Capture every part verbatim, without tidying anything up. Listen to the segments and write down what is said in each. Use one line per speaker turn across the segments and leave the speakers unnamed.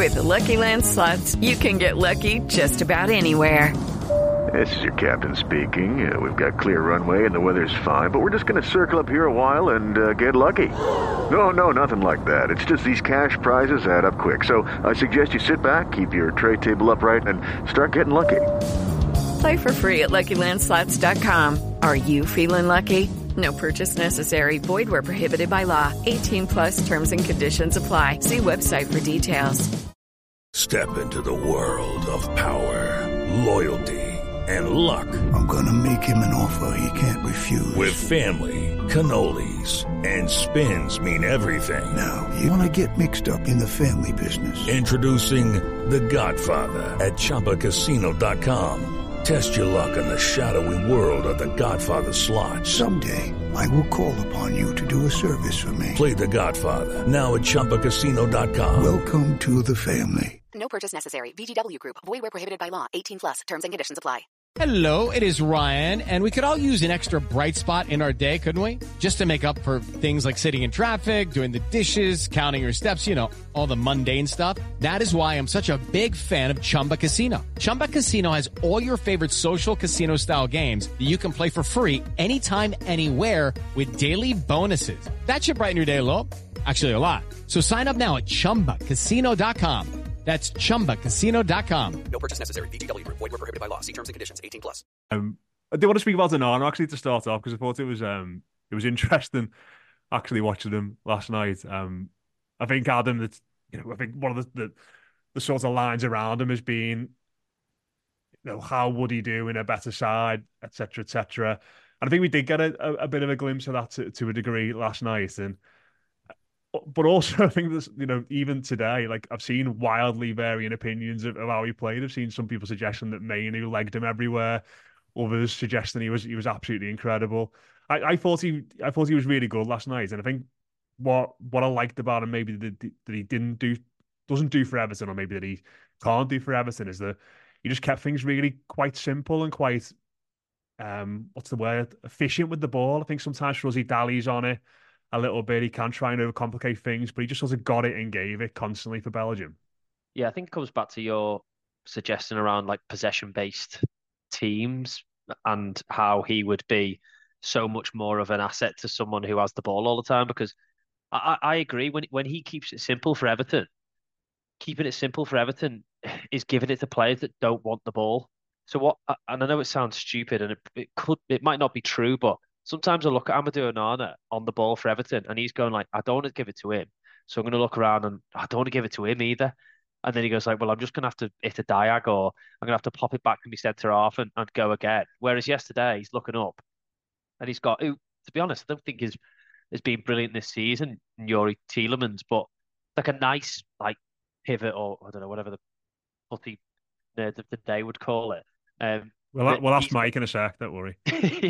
With the Lucky Land Slots, you can get lucky just about anywhere.
This is your captain speaking. Uh, we've got clear runway and the weather's fine, but we're just going to circle up here a while and uh, get lucky. No, no, nothing like that. It's just these cash prizes add up quick. So I suggest you sit back, keep your tray table upright, and start getting lucky.
Play for free at Lucky Land Slots dot com. Are you feeling lucky? No purchase necessary. Void where prohibited by law. eighteen plus terms and conditions apply. See website for details.
Step into the world of power, loyalty, and luck.
I'm gonna make him an offer he can't refuse.
With family, cannolis, and spins mean everything.
Now, you wanna get mixed up in the family business.
Introducing The Godfather at Chumba Casino dot com. Test your luck in the shadowy world of The Godfather slot.
Someday, I will call upon you to do a service for me.
Play The Godfather, now at Chumba Casino dot com.
Welcome to the family.
No purchase necessary. V G W Group. Void where prohibited by law. eighteen plus. Terms and conditions apply.
Hello, it is Ryan, and we could all use an extra bright spot in our day, couldn't we? Just to make up for things like sitting in traffic, doing the dishes, counting your steps, you know, all the mundane stuff. That is why I'm such a big fan of Chumba Casino. Chumba Casino has all your favorite social casino-style games that you can play for free anytime, anywhere with daily bonuses. That should brighten your day a little. Actually, a lot. So sign up now at Chumba Casino dot com. That's Chumba Casino dot com.
No purchase necessary. V G W Group. Void where prohibited by law. See terms and conditions. eighteen plus.
Um, I do want to speak about Onana actually to start off because I thought it was um it was interesting actually watching him last night. Um, I think Adam, that you know, I think one of the, the the sort of lines around him has been, you know, how would he do in a better side, et cetera, et cetera. And I think we did get a, a, a bit of a glimpse of that to, to a degree last night. And but also, I think this, you know, even today, like I've seen wildly varying opinions of, of how he played. I've seen some people suggesting that Mainu legged him everywhere, others suggesting he was he was absolutely incredible. I, I thought he I thought he was really good last night, and I think what what I liked about him, maybe that, that he didn't do doesn't do for Everton, or maybe that he can't do for Everton, is that he just kept things really quite simple and quite um what's the word efficient with the ball. I think sometimes Rosie dallies on it a little bit. He can try and overcomplicate things, but he just sort of got it and gave it constantly for Belgium.
Yeah, I think it comes back to your suggestion around like possession-based teams and how he would be so much more of an asset to someone who has the ball all the time. Because I, I agree, when when he keeps it simple for Everton, keeping it simple for Everton is giving it to players that don't want the ball. So what? And I know it sounds stupid, and it, it could, it might not be true, but sometimes I look at Amadou Onana on the ball for Everton, and he's going like, I don't want to give it to him. So I'm going to look around and I don't want to give it to him either. And then he goes like, well, I'm just going to have to hit a diag, or I'm going to have to pop it back to my centre half and, and go again. Whereas yesterday he's looking up and he's got, who, to be honest, I don't think he's, has been brilliant this season, Yuri Tielemans, but like a nice like pivot, or I don't know, whatever the putty nerd of the day would call it. Um,
Well, we'll ask Mike in a sec, don't worry.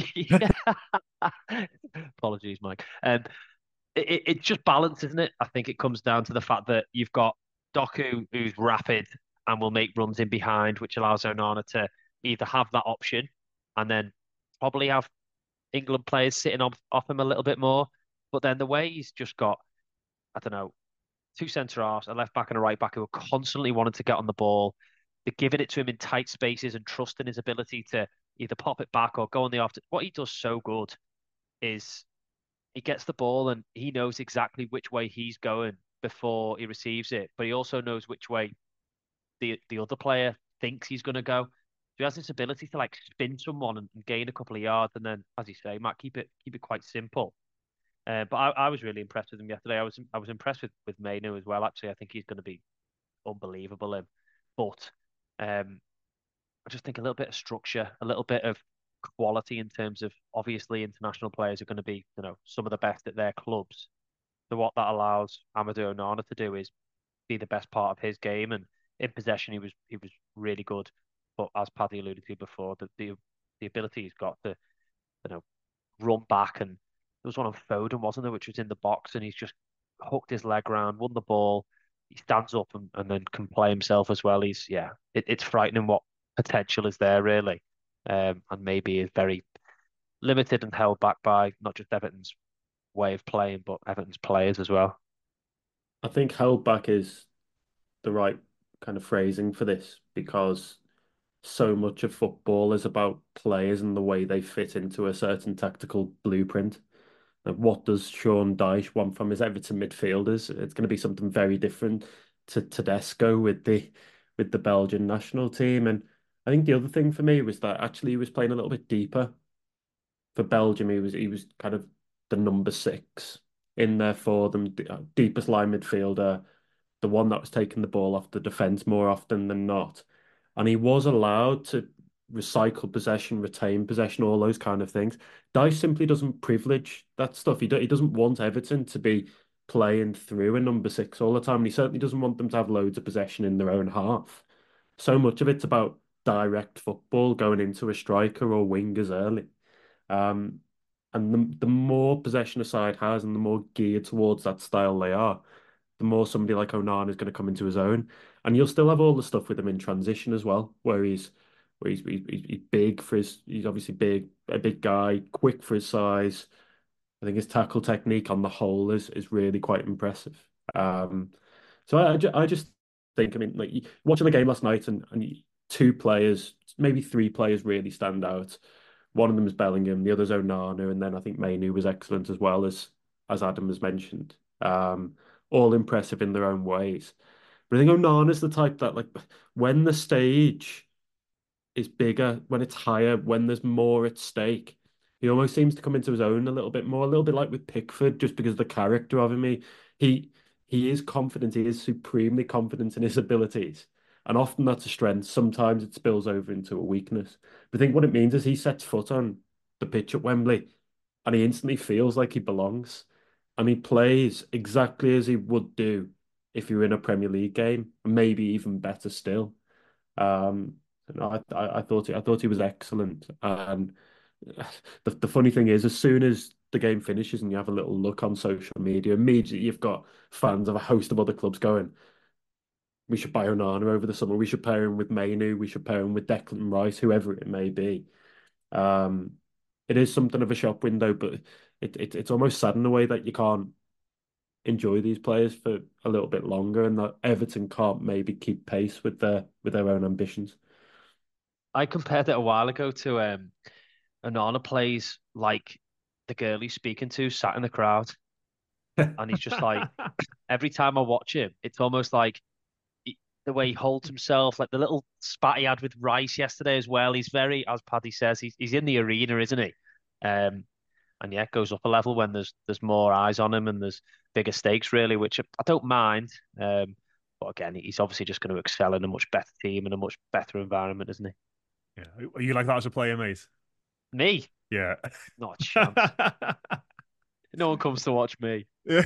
Apologies, Mike. Um, it, it's just balance, isn't it? I think it comes down to the fact that you've got Doku, who's rapid and will make runs in behind, which allows Onana to either have that option and then probably have England players sitting off, off him a little bit more. But then the way he's just got, I don't know, two centre-halves, a left-back and a right-back who are constantly wanting to get on the ball. They're giving it to him in tight spaces and trusting his ability to either pop it back or go on the after. What he does so good is he gets the ball and he knows exactly which way he's going before he receives it, but he also knows which way the the other player thinks he's going to go. So he has this ability to like spin someone and, and gain a couple of yards, and then, as you say, Matt, keep it keep it quite simple. Uh, but I, I was really impressed with him yesterday. I was I was impressed with with Mainu as well. Actually, I think he's going to be unbelievable. Him, but um, I just think a little bit of structure, a little bit of quality in terms of, obviously international players are going to be, you know, some of the best at their clubs. So what that allows Amadou Onana to do is be the best part of his game, and in possession he was he was really good. But as Paddy alluded to before, the the, the ability he's got to, you know, run back, and there was one on Foden, wasn't there, which was in the box, and he's just hooked his leg round, won the ball. He stands up and, and then can play himself as well. He's yeah, it, it's frightening what potential is there really, um, and maybe is very limited and held back by not just Everton's way of playing, but Everton's players as well.
I think held back is the right kind of phrasing for this because so much of football is about players and the way they fit into a certain tactical blueprint. Like, what does Sean Dyche want from his Everton midfielders? It's going to be something very different to Tedesco with the with the Belgian national team. And I think the other thing for me was that actually he was playing a little bit deeper for Belgium. He was he was kind of the number six in there for them, deepest line midfielder, the one that was taking the ball off the defence more often than not. And he was allowed to recycle possession, retain possession, all those kind of things. Dyche simply doesn't privilege that stuff. He, do, he doesn't want Everton to be playing through a number six all the time. And he certainly doesn't want them to have loads of possession in their own half. So much of it's about direct football going into a striker or wingers early. Um, and the, the more possession a side has and the more geared towards that style they are, the more somebody like Onana is going to come into his own. And you'll still have all the stuff with him in transition as well, where he's where he's, he's, he's big for his, he's obviously big, a big guy, quick for his size. I think his tackle technique on the whole is is really quite impressive. Um, so I, I, ju- I just think, I mean, like watching the game last night and, and two players, maybe three players really stand out. One of them is Bellingham, the other's Onana, and then I think Mainu was excellent as well as as Adam has mentioned. Um, all impressive in their own ways. But I think Onana's the type that, like, when the stage is bigger, when it's higher, when there's more at stake, he almost seems to come into his own a little bit more, a little bit like with Pickford, just because of the character of him. He he he is confident, he is supremely confident in his abilities. And often that's a strength. Sometimes it spills over into a weakness. But I think what it means is he sets foot on the pitch at Wembley and he instantly feels like he belongs. And he plays exactly as he would do if he were in a Premier League game, and maybe even better still. Um, no, I, I, I thought he, I thought he was excellent. And the the funny thing is, as soon as the game finishes and you have a little look on social media, immediately you've got fans of a host of other clubs going, "We should buy Onana over the summer. We should pair him with Mainu. We should pair him with Declan Rice, whoever it may be." Um, it is something of a shop window, but it, it it's almost sad in a way that you can't enjoy these players for a little bit longer, and that Everton can't maybe keep pace with their with their own ambitions.
I compared it a while ago to um, Onana plays like the girl he's speaking to sat in the crowd, and he's just like every time I watch him, it's almost like he- the way he holds himself, like the little spat he had with Rice yesterday as well. He's very, as Paddy says, he's he's in the arena, isn't he? Um, and yeah, it goes up a level when there's there's more eyes on him and there's bigger stakes, really, which I I don't mind. Um, but again, he's obviously just going to excel in a much better team and a much better environment, isn't he?
Yeah. Are you like that as a player, mate?
Me,
Yeah.
not a chance. No one comes to watch me.
Yeah.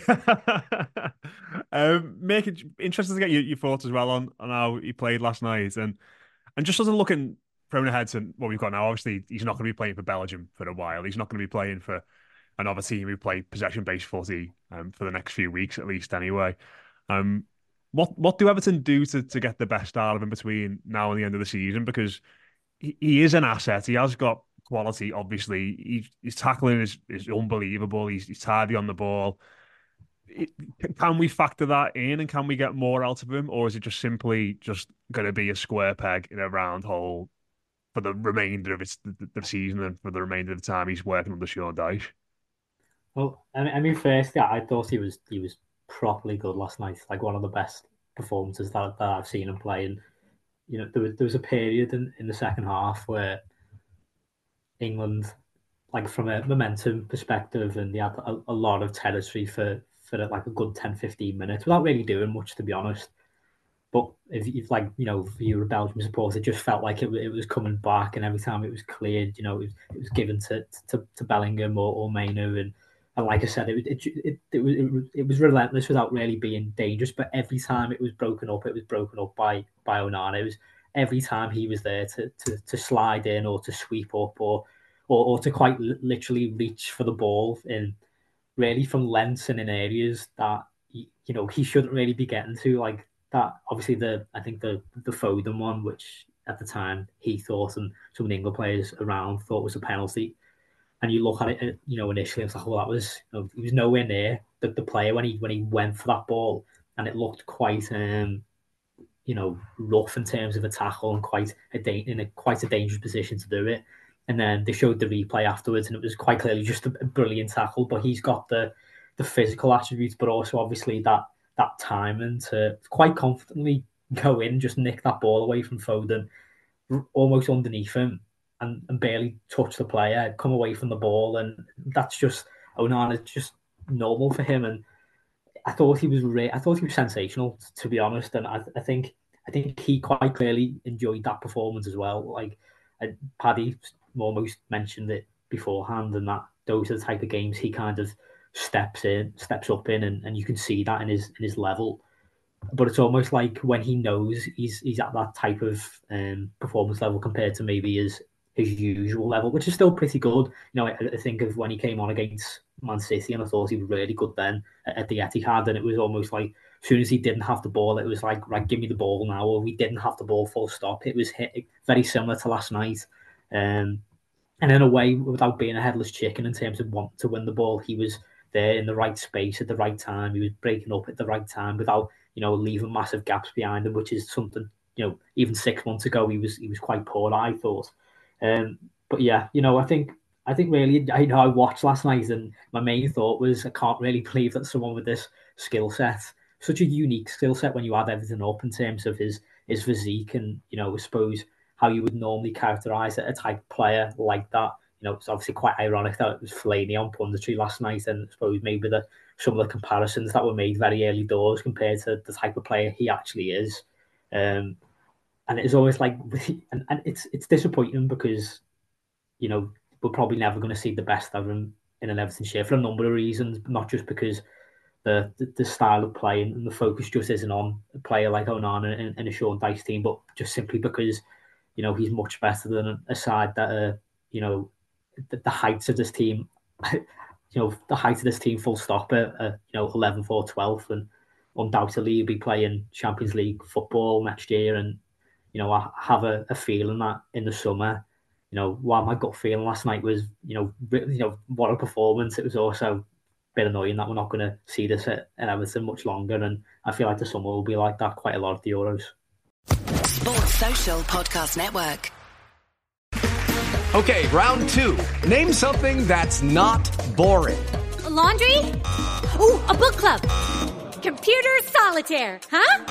um, make it interesting to get your, your thoughts as well on, on how he played last night, and and just sort of looking thrown ahead to what we've got now. Obviously, he's not going to be playing for Belgium for a while. He's not going to be playing for another team who play possession-based footy um, for the next few weeks at least, anyway. Um, what what do Everton do to to get the best out of him between now and the end of the season? Because he, he is an asset. He has got quality, obviously. He, his tackling is, is unbelievable. He's, he's tidy on the ball. It, can we factor that in and can we get more out of him? Or is it just simply just going to be a square peg in a round hole for the remainder of its, the, the season and for the remainder of the time he's working under Sean Dyche?
Well, I mean, I mean, first, yeah, I thought he was he was properly good last night. Like one of the best performances that, that I've seen him play. And you know, there was there was a period in, in the second half where England, like from a momentum perspective, and they had a, a lot of territory for for like a good ten fifteen minutes without really doing much, to be honest. But if you like, you know, if you were a Belgium supporter, it just felt like it, it was coming back, and every time it was cleared, you know, it was, it was given to to, to Bellingham or, or Mainu, and and like I said, it it, it it was it was it was relentless without really being dangerous. But every time it was broken up, it was broken up by by Onana. It was every time he was there to to, to slide in or to sweep up or or, or to quite literally reach for the ball in really from lengths and in areas that you know he shouldn't really be getting to, like that. Obviously, the I think the the Foden one, which at the time he thought and some of the England players around thought was a penalty, and you look at it, you know, initially it's like, well, that was, you know, he was nowhere near the, the player when he when he went for that ball, and it looked quite, um, you know, rough in terms of a tackle and quite a da- in a quite a dangerous position to do it. And then they showed the replay afterwards, and it was quite clearly just a, a brilliant tackle. But he's got the the physical attributes, but also obviously that that timing to quite confidently go in, just nick that ball away from Foden, almost underneath him, and, and barely touch the player, come away from the ball, and that's just Onana, just normal for him. And I thought he was re- I thought he was sensational, to be honest. And I, I think I think he quite clearly enjoyed that performance as well. Like uh, Paddy almost mentioned it beforehand, and that those are the type of games he kind of steps in, steps up in, and, and you can see that in his in his level. But it's almost like when he knows he's he's at that type of um, performance level compared to maybe his his usual level, which is still pretty good. You know, I, I think of when he came on against Man City, and I thought he was really good then at, at the Etihad, and it was almost like as soon as he didn't have the ball, it was like, right, give me the ball now, or we didn't have the ball, full stop. It was hit, very similar to last night. Um, and in a way, without being a headless chicken in terms of wanting to win the ball, he was there in the right space at the right time. He was breaking up at the right time without, you know, leaving massive gaps behind him, which is something, you know, even six months ago he was he was quite poor, I thought. Um, but yeah, you know, I think I think really, I know I watched last night, and my main thought was, I can't really believe that someone with this skill set, such a unique skill set, when you add everything up in terms of his his physique and, you know, I suppose how you would normally characterise a type of player like that. You know, it's obviously quite ironic that it was Fellaini on punditry last night, and I suppose maybe the some of the comparisons that were made very early doors compared to the type of player he actually is. Um, and it's always like, and, and it's it's disappointing because, you know, we're probably never going to see the best of him in an Everton shirt for a number of reasons, not just because the the, the style of play and the focus just isn't on a player like Onana in, in a Sean Dyche team, but just simply because, you know, he's much better than a side that, uh, you know, the, the heights of this team, you know, the height of this team, full stop, at, uh, you know, eleventh or twelfth, and undoubtedly he'll be playing Champions League football next year. And, you know, I have a, a feeling that in the summer, you know, while my gut feeling last night was, you know, you know, what a performance, it was also a bit annoying that we're not going to see this at, at Everton much longer. And I feel like the summer will be like that quite a lot of the Euros.
Sports Social Podcast Network.
Okay, round two. Name something that's not boring.
A laundry? Ooh, a book club. Computer solitaire, huh?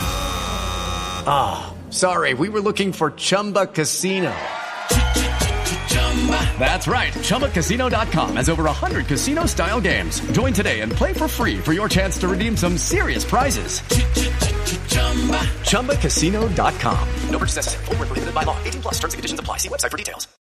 Ah, oh, sorry, we were looking for Chumba Casino. That's right, Chumba Casino dot com has over one hundred casino-style games. Join today and play for free for your chance to redeem some serious prizes. Chumba Casino dot com.
No purchase necessary. Void where prohibited by law. eighteen plus terms and conditions apply. See website for details.